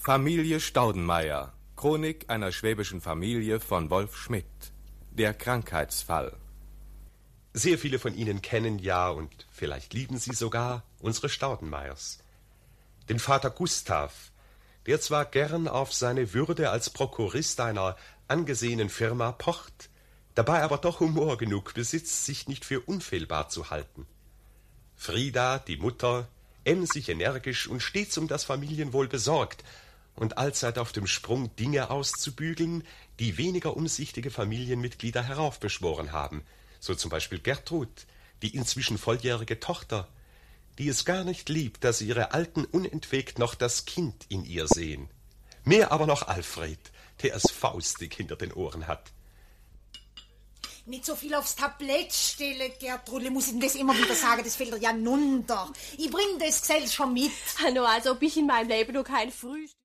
Familie Staudenmeier. Chronik einer schwäbischen Familie von Wolf Schmidt. Der Krankheitsfall. Sehr viele von Ihnen kennen ja, und vielleicht lieben Sie sogar, unsere Staudenmeiers. Den Vater Gustav, der zwar gern auf seine Würde als Prokurist einer angesehenen Firma pocht, dabei aber doch Humor genug besitzt, sich nicht für unfehlbar zu halten. Frieda, die Mutter, emsig energisch und stets um das Familienwohl besorgt und allzeit auf dem Sprung, Dinge auszubügeln, die weniger umsichtige Familienmitglieder heraufbeschworen haben, so zum Beispiel Gertrud, die inzwischen volljährige Tochter, die es gar nicht liebt, dass ihre Alten unentwegt noch das Kind in ihr sehen. Mehr aber noch Alfred, der es faustig hinter den Ohren hat. Nicht so viel aufs Tablett stellen, Gertrud. Muss ich denn das immer wieder sagen? Das fällt dir ja runter. Ich bring das Gesell schon mit. Nur als ob ich in meinem Leben noch kein Frühstück...